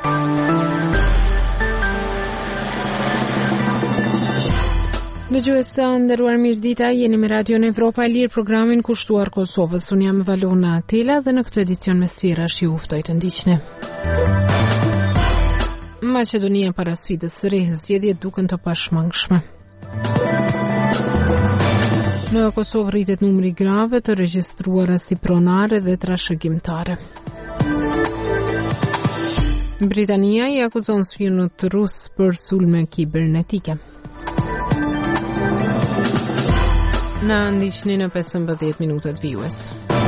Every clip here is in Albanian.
Dëgjues nderuar, mirëdita, jeni me Radio Evropa e Lirë, programin kushtuar Kosovës. Unë jam Valona Tela dhe në këtë edicion me sqirash ju uftoj të ndiqni. Maqedonia para sfidës së re, zgjedhjet duken të pashmangshme. Në Kosovë rritet numri grave të regjistruara si pronare dhe trashëgimtare. Britania i akuzon spionët rus për sulme kibernetike. Na ndiqni në 15 minutat vijues.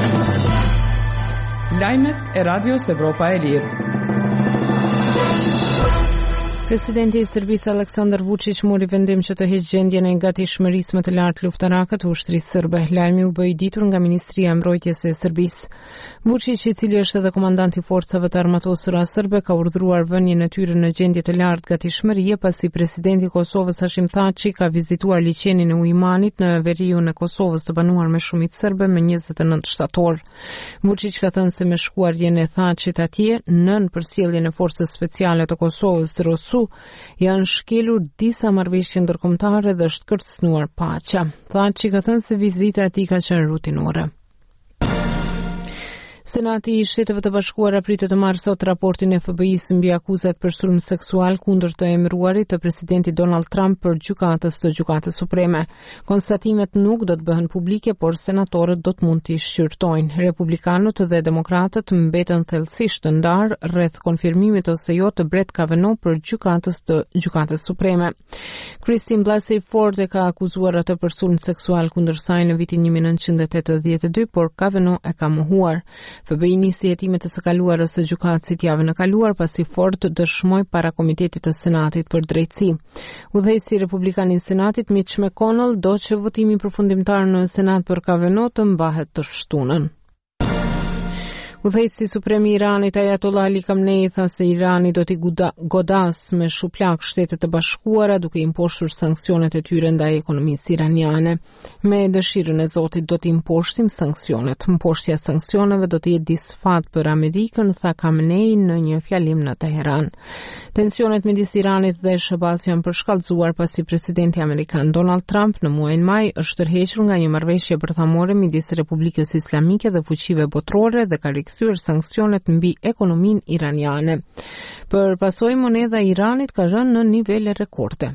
Lajmet e Radios Evropa e Lirë. Presidenti i Serbisë Aleksandar Vučić mori vendim që të heqë gjendjen e gatishmërisë më të lartë luftarake të ushtrisë serbe. Lajmi u bë i ditur nga Ministria e Mbrojtjes e Serbisë. Vučić, i cili është edhe komandant i forcave të armatosura serbe, ka urdhëruar vënien e tyre në gjendje të lartë gatishmërie pasi presidenti i Kosovës Hashim Thaçi ka vizituar liçenin e Ujmanit në veriun e Kosovës të banuar me shumicë serbe me 29 shtator. Vučić ka thënë se me shkuarjen e Thaçit atje nën përsjelljen e forcës speciale të Kosovës ROSU janë shkelur disa marrëveshje ndërkombëtare dhe është kërcënuar paqja. Thaçi ka thënë se vizita e tij ka qenë rutinore. Senati i Shteteve të Bashkuara pritet të marrë sot raportin e FBI-s mbi akuzat për sulm seksual kundër të emëruarit të presidentit Donald Trump për gjykatës së Gjykatës Supreme. Konstatimet nuk do të bëhen publike, por senatorët do të mund t'i shqyrtojnë. Republikanët dhe demokratët mbeten thellësisht të ndarë rreth konfirmimit ose jo të Brett Kavanaugh për gjykatës të Gjykatës Supreme. Christine Blasey Ford e ka akuzuar atë për sulm seksual kundër saj në vitin 1982, por Kavanaugh e ka mohuar. FBI nisi hetimet e së kaluarës së gjykatësit javën e kaluar pasi Ford dëshmoi para Komitetit të Senatit për drejtësi. Udhëheqësi republikan i Senatit Mitch McConnell do që votimi përfundimtar në Senat për Kavanaugh të mbahet të shtunën. Udhëheqësi suprem i Iranit Ayatollah Ali Khamenei tha se Irani do t'i godas me shuplak Shtetet e Bashkuara duke imposhtur sanksionet e tyre ndaj ekonomisë iraniane. Me dëshirën e Zotit do t'i imposhtim sanksionet. Mposhtja e sanksioneve do të jetë disfat për Amerikën, tha Khamenei në një fjalim në Teheran. Tensionet midis Iranit dhe SBA-s janë përshkallëzuar pasi presidenti amerikan Donald Trump në muajin maj është tërhequr nga një marrëveshje bërthamore midis Republikës Islamike dhe fuqive botërore dhe ka rikthyer sanksionet mbi ekonominë iraniane. Për pasojë, monedha e Iranit ka rënë në nivele rekorde.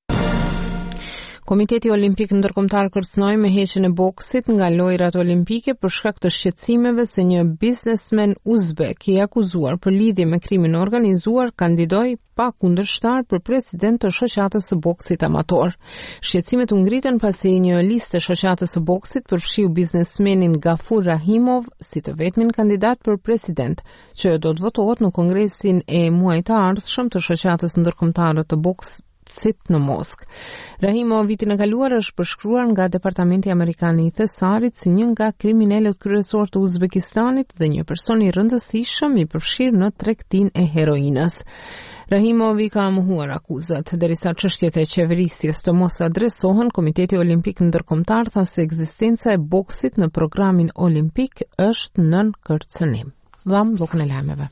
Komiteti Olimpik Ndërkombëtar kërcënoi me heqjen e boksit nga lojrat olimpike për shkak të shqetësimeve se një biznesmen uzbek i akuzuar për lidhje me krimin organizuar kandidoi pa kundërshtar për president të shoqatës së boksit amator. Shqetësimet u ngritën pasi një listë e shoqatës së boksit përfshiu biznesmenin Gafur Rahimov si të vetmin kandidat për president, që do të votohet në kongresin e muajit të ardhshëm të shoqatës ndërkombëtare të boksit në Moskë. Rahimov vitin e kaluar është përshkruar nga Departamenti Amerikan i Thesarit si një nga kriminalët kryesor të Uzbekistanit dhe një person i rëndësishëm i përfshirë në tregtinë e heroinës. Rahimov i ka mohuar akuzat. Derisa çështjet e qeverisjes të mos adresohen, Komiteti Olimpik Ndërkombëtar tha se ekzistenca e boksit në programin olimpik është nën kërcënim. Dham bllokun e lajmeve.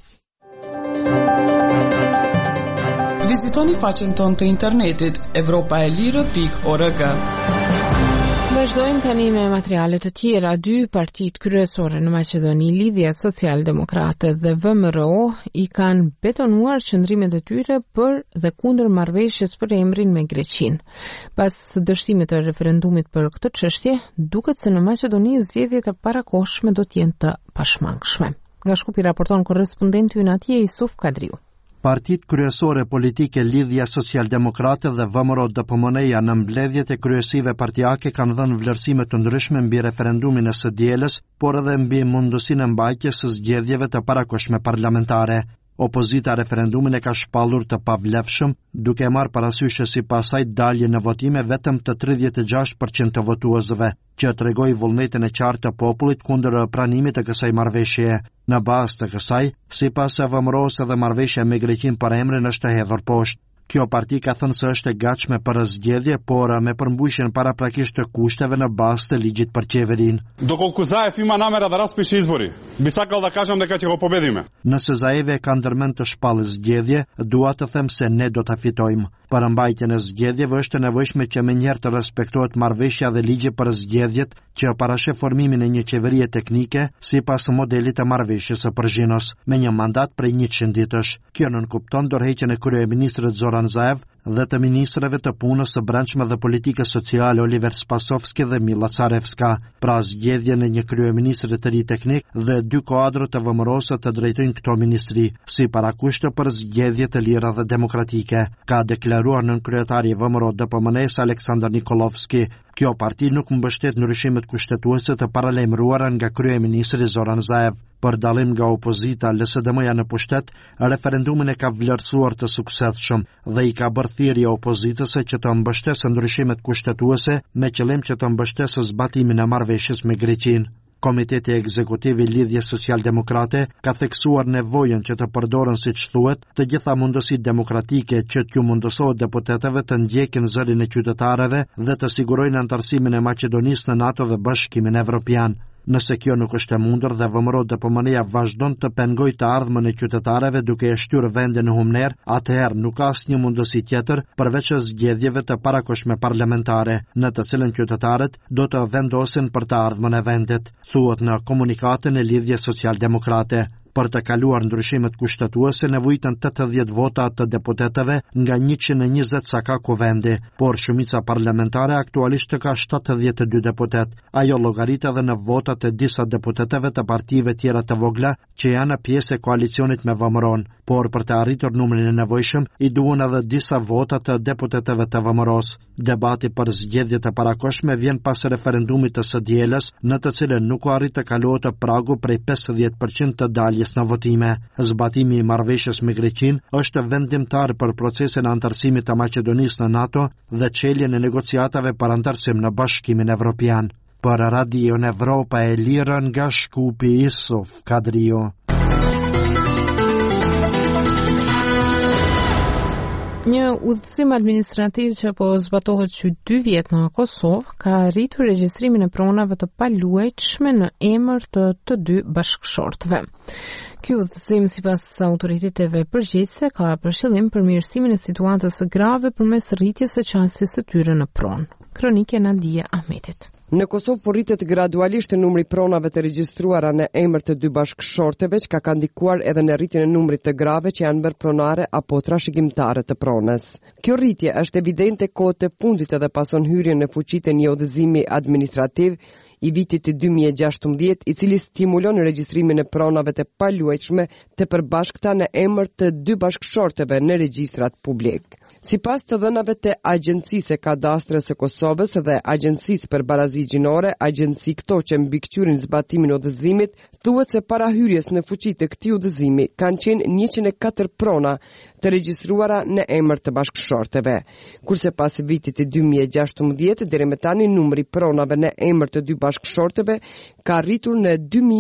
Vizitoni faqen tonë të internetit europaelire.org. Vazhdojmë tani me materiale të tjera. Dy partitë kryesore në Maqedoni, Lidhja Social-Demokrate dhe VMRO, i kanë betonuar qëndrimet e tyre për dhe kundër marrëveshjes për emrin me Greqinë. Pas dështimit të referendumit për këtë çështje, duket se në Maqedoni zgjedhjet e parakohshme do të jenë të pashmangshme. Nga Shkupi raporton korrespondenti ynë atje Isuf Kadriu. Partitë kryesore politike Lidhja Social-Demokrate dhe VMRO-DPMN-ja në mbledhjet e kryesive partijake kanë dhënë vlerësime të ndryshme mbi referendumin e së dielës, por edhe mbi mundësinë e mbajtjes së zgjedhjeve të parakohshme parlamentare. Opozita referendumin e ka shpallur të pavlefshëm, duke marrë parasysh që sipas saj dalje në votime vetëm të 36% të votuesve, që tregoi vullnetin e qartë të popullit kundër pranimit të kësaj marrëveshjeje. Në bazë të kësaj, sipas VMRO-s edhe marrëveshja me Greqinë për emrin është hedhur poshtë. Kjo parti ka thënë se është e gatshme për zgjedhje, por me përmbushjen paraprakisht të kushteve në bazë të ligjit për qeverinë. Dоколку Заев има намера да распише избори, би сакал да кажам дека ќе го победиме. Nëse Zaevi ka ndërmend të shpallë zgjedhje, dua të them se ne do ta fitojmë. Për mbajtjen e zgjedhjeve është e nevojshme që menjëherë të respektohet marrëveshja dhe ligji për zgjedhjet që parashef formimin e një qeverie teknike sipas modelit të marrëveshjes së Përzhinos me një mandat prej 100 ditësh. Kjo nënkupton dorëheqjen e kryeministrit Zoran Zaev dhe të ministrave të punës së brendshme dhe politikës sociale Oliver Spasovski dhe Milla Carevska, pra zgjedhjen e një kryeministri të ri teknik dhe 2 kuadrë të vëmërosë të drejtojnë këto ministri, si parakushte për zgjedhje të lira dhe demokratike, ka deklaruar nënkryetari i VMRO DPMNE-s Aleksandar Nikolovski. Kjo parti nuk mbështet ndryshimet kushtetuese të paralajmëruara nga kryeministri Zoran Zaev. Për dallim nga opozita, LSDM-ja në pushtet, referendumin e ka vlerësuar të suksesshëm dhe i ka bërë thirrje opozitëse që të mbështesë ndryshimet kushtetuese me qëllim që të mbështesë zbatimin e marrëveshjes me Greqinë. Komiteti Ekzekutiv i Lidhjes Social-Demokrate ka theksuar nevojën që të përdoren, siç thuhet, të gjitha mundësitë demokratike që t'ju mundësohet deputetëve të ndjekin zërin e qytetarëve dhe të sigurojnë anëtarësimin e Maqedonisë në NATO dhe Bashkimin Evropian. Nëse kjo nuk është e mundur dhe VMRO DPMNE-ja vazhdon të pengojë të ardhmën e qytetarëve duke e shtyrë vendin në humner, atëherë nuk ka asnjë mundësi tjetër përveç zgjedhjeve të parakohshme parlamentare, në të cilën qytetarët do të vendosin për të ardhmën e vendit, thuhet në komunikatën e Lidhjes Social-Demokrate. Për të kaluar ndryshimet kushtetuese nevojiten 80 vota të deputetëve nga 120 sa ka kuvendi, por shumica parlamentare aktualisht ka 72 deputet. Ajo llogarit edhe në votat e disa deputetëve të partive tjera të vogla që janë pjesë e koalicionit me VMRO-n, por për të arritur numrin e nevojshëm i duhen edhe disa vota të deputetëve të VMRO-s. Debati për zgjedhjet e parakohshme vjen pas referendumit të së dielës, në të cilën nuk u arrit të kalohet pragu prej 50% të daljes në votime. Zbatimi i marrëveshjes me Greqinë është vendimtar për procesin e anëtarësimit të Maqedonisë në NATO dhe çeljen e negociatave për anëtarësim në Bashkimin Evropian. Për Radio Evropa e Lirë nga Shkupi, Isuf Kadrio. Një udhëzim administrativ që po zbatohet që 2 vjet në Kosovë ka arritur regjistrimin e pronave të paluajtshme në emër të 2 bashkëshortëve. Ky udhëzim sipas autoriteteve përgjegjëse ka për qëllim përmirësimin e situatës së grave përmes rritjes së qasjes së tyre në pronë. Kronike Nadia Ahmetit. Në Kosovë po rritet gradualisht numri pronave të regjistruara në emër të 2 bashkëshorteve, që ka ndikuar edhe në rritjen e numrit të grave që janë bërë pronare apo trashëgimtare të pronës. Kjo rritje është evidente kohët e fundit edhe pason hyrjen në fuqi të një udhëzimi administrativ i vitit të 2016, i cili stimulon regjistrimin e pronave të paluajtshme të përbashkëta në emër të 2 bashkëshorteve në regjistrat publik. Sipas të dhënave të Agjencisë së Kadastrës së Kosovës dhe Agjencisë për Barazi Gjinore, agjenci këto që mbikëqyrin zbatimin e udhëzimit, thuhet se para hyrjes në fuqi të këtij udhëzimi kanë qenë 104 prona të regjistruara në emër të bashkëshorteve, kurse pas vitit të 2016 deri më tani numri pronave në emër të 2 bashkëshorteve ka arritur në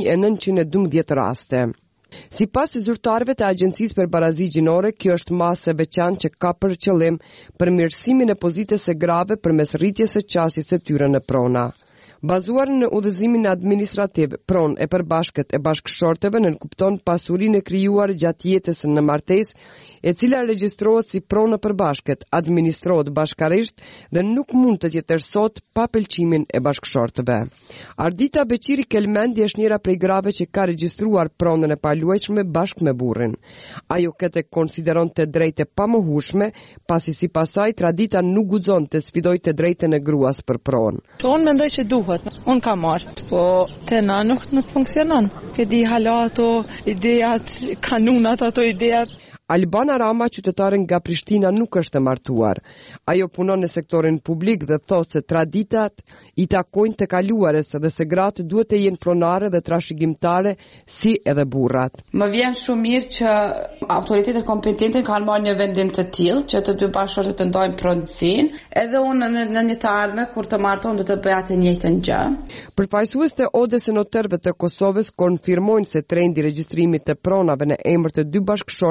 2912 raste. Sipas zyrtarëve të Agjencisë për Barazi Gjinore, kjo është masë e veçantë që ka për qëllim përmirësimin e pozitës së grave përmes rritjes së qasjes së tyre në prona. Bazuar në udhëzimin administrativ, pronë e përbashkët e bashkëshorteve nënkupton pasurinë e krijuar gjatë jetës në martesë, e cila regjistrohet si pronë përbashkët, administrohet bashkarisht dhe nuk mund të tjetërsohet pa pëlqimin e bashkëshortëve. Ardita Beqiri Kelmendi është njëra prej grave që ka regjistruar pronën e paluajtshme bashkë me burrin. Ajo këtë konsideron të drejtë pamohueshme, pasi sipas saj tradita nuk guxon të sfidojë të drejtën e gruas për pronë. Unë mendoj që duhet, unë ka marrë, po te na nuk funksionon. Që di hala ato idejat, kanunat ato idejat. Albana Rama, qytetare nga Prishtina, nuk është e martuar. Ajo punon në sektorin publik dhe thotë se traditat i takojnë të kaluarës dhe se gratë duhet të jenë pronare dhe trashëgimtare si edhe burrat. Më vjen shumë mirë që autoritetet kompetente kanë marrë një vendim të tillë që të 2 bashkëshortet të ndajnë pronësinë, edhe unë në një të ardhme kur të martohem do të bëja të njëjtën gjë. Përfaqësues të Odës së Noterëve të Kosovës konfirmojnë se trendi i regjistrimit të pronave në emër të 2 bashkëshorteve është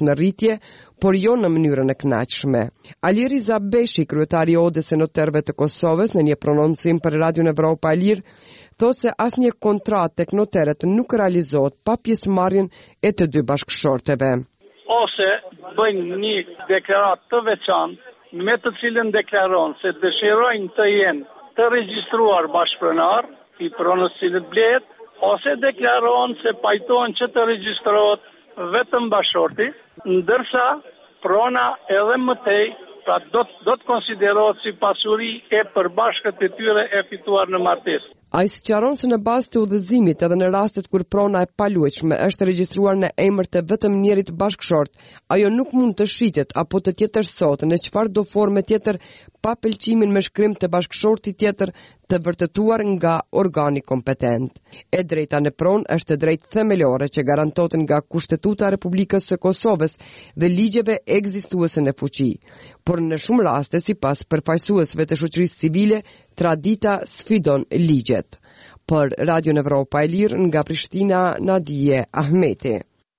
në rritje, por jo në mënyrën e kënaqshme. Alir Izabeshi, kryetari i Odës së Noterëve të Kosovës, në një prononcim për Radion Evropa e Lirë, thotë se asnjë kontratë tek noteret nuk realizohet pa pjesëmarrjen e të dy bashkëshorteve. Ose bëjnë një deklaratë të veçantë me të cilën deklaron se dëshirojnë të jenë të regjistruar bashkëpronar i pronës cilët blehet, ose deklaron se pajtohen që të regjistrohet vetëm bashkëshorti, ndërsa prona edhe mëtej pra do të konsiderohet si pasuri e përbashkët e tyre e fituar në martesë. Ai sqaron se në bazë të udhëzimit edhe në rastet kur prona e paluajtshme është regjistruar në emër të vetëm njërit bashkëshort, ajo nuk mund të shitet apo të tjetërsohet në çfarëdo forme tjetër pa pëlqimin me shkrim të bashkëshortit tjetër të vërtetuar nga organi kompetent. E drejta në pronë është drejtë themelore që garantohet nga Kushtetuta e Republikës së Kosovës dhe ligjeve ekzistuese në fuqi. Por në shumë raste, sipas përfaqësuesve të shoqërisë civile, tradita sfidon ligjet. Për Radion Evropa e Lirë nga Prishtina, Nadije Ahmeti.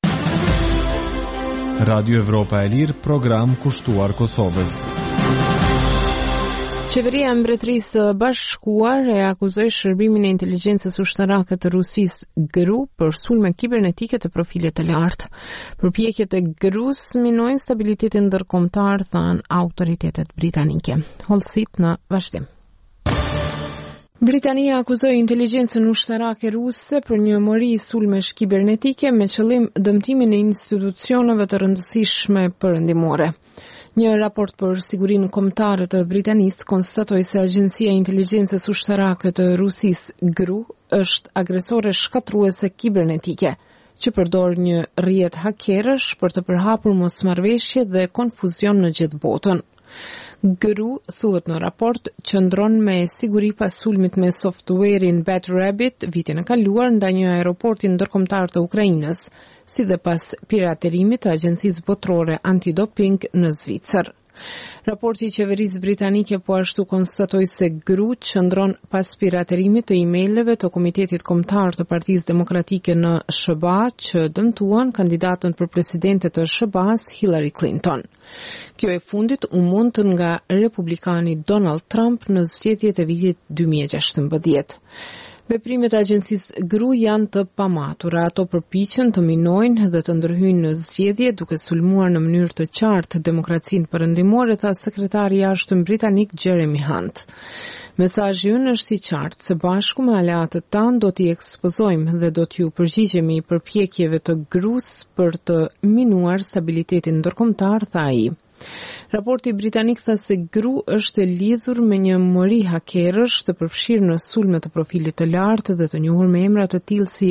Radio Evropa e Lirë, program kushtuar Kosovës. Qeveria e Mbretërisë së Bashkuar e akuzoi shërbimin e inteligjencës ushtarake të Rusisë GRU për sulme kibernetike të profilit të lartë. Përpjekjet e GRU-s minojnë stabilitetin ndërkombëtar, thanë autoritetet britanike. Hollësit në vazhdim. Britania akuzoi inteligjencën ushtarake ruse për një mori sulmesh kibernetike me qëllim dëmtimin e institucioneve të rëndësishme perëndimore. Një raport për sigurinë kombëtare të Britanisë konstatoi se Agjencia e Inteligjencës Ushtarake të Rusisë GRU është agresore shkatruese kibernetike, që përdor një rrjet hakerësh për të përhapur mosmarrëveshje dhe konfuzion në gjithë botën. GRU, thuhet në raport, qëndron me siguri pas sulmit me softwarein Bad Rabbit vitin e kaluar ndaj një aeroporti ndërkombëtar të Ukrainës, si dhe pas piraterimit të Agjencisë Botërore Antidoping në Zvicër. Raporti i qeverisë britanike po ashtu konstatoi se GRU qëndron pas piraterimit të emailëve të Komitetit Kombëtar të Partisë Demokratike në SBA që dëmtuan kandidatën për presidente të SBA-s Hillary Clinton. Kjo e fundit u mundë nga republikani Donald Trump në zgjedhjet e vitit 2016. Veprimet e agjencisë GRU janë të pamatura, ato përpiqen të minojnë dhe të ndërhyjnë në zgjedhje duke sulmuar në mënyrë të qartë demokracinë perëndimore, tha sekretari i jashtëm britanik Jeremy Hunt. Mesazhi ynë është i qartë se bashku me aleatët tanë do t'i ekspozojmë dhe do t'ju përgjigjemi përpjekjeve të GRU-s për të minuar stabilitetin ndërkombëtar, tha ai. Raporti britanik tha se GRU është e lidhur me një mori hakerësh të përfshirë në sulme të profilit të lartë dhe të njohur me emra të tillë si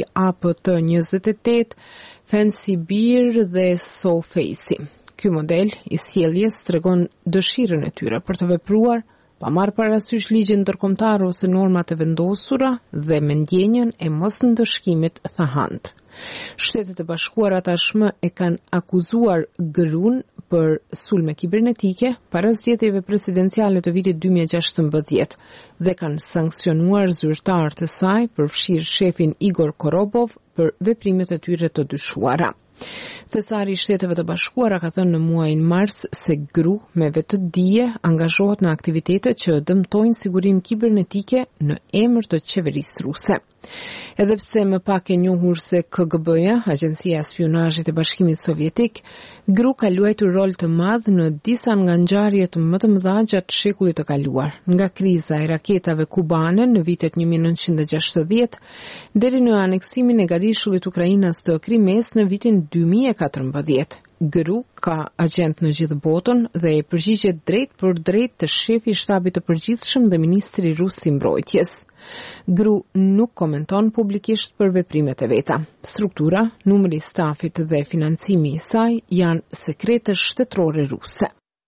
APT28, Fancy Bear dhe SoFacy. Ky model i sjelljes tregon dëshirën e tyre për të vepruar pa marrë parasysh ligjin ndërkombëtar ose normat e vendosura dhe me ndjenjën e mosndëshkimit, tha Hunt. Shtetet e Bashkuara tashmë e kanë akuzuar GRU-n për sulme kibernetike para zgjedhjeve presidenciale të vitit 2016 dhe kanë sankcionuar zyrtarët e saj, përfshirë shefin Igor Korobov, për veprimet e tyre të dyshuara. Thesari i Shteteve të Bashkuara ka thënë në muajin mars se GRU me vetë dije angazhohet në aktivitete që dëmtojnë sigurinë kibernetike në emër të qeverisë ruse. Edhe pse më pak e njohur se KGB-ja, Agjencia e Spionazhit e Bashkimit Sovjetik, GRU ka luajtur rol të madh në disa nga ngjarjet më të mëdha gjatë shekullit të kaluar, nga kriza e raketave kubane në vitet 1960 deri në aneksimin e gatishullit Ukrainas të Krimes në vitin 2014. GRU ka agent në gjithë botën dhe e përgjigjet drejt për drejt të shefi i shtabit të përgjithshëm dhe ministri rus i mbrojtjes. GRU nuk komenton publikisht për veprimet e veta. Struktura, numri i stafit dhe financimi i saj janë sekrete shtetërore ruse.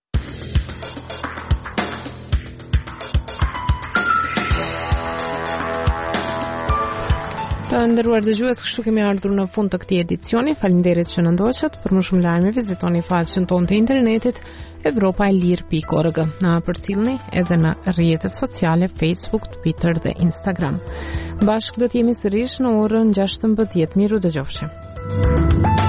Të nderuar dëgjues, kështu kemi ardhur në fund të këtij edicioni. Faleminderit që na ndoqët. Për më shumë lajme vizitoni faqen tonë të internetit evropaelir.org. Na përcjellni edhe në rrjetet sociale Facebook, Twitter dhe Instagram. Bashkë do të jemi sërish në orën 16:00. Miru dëgjofshim.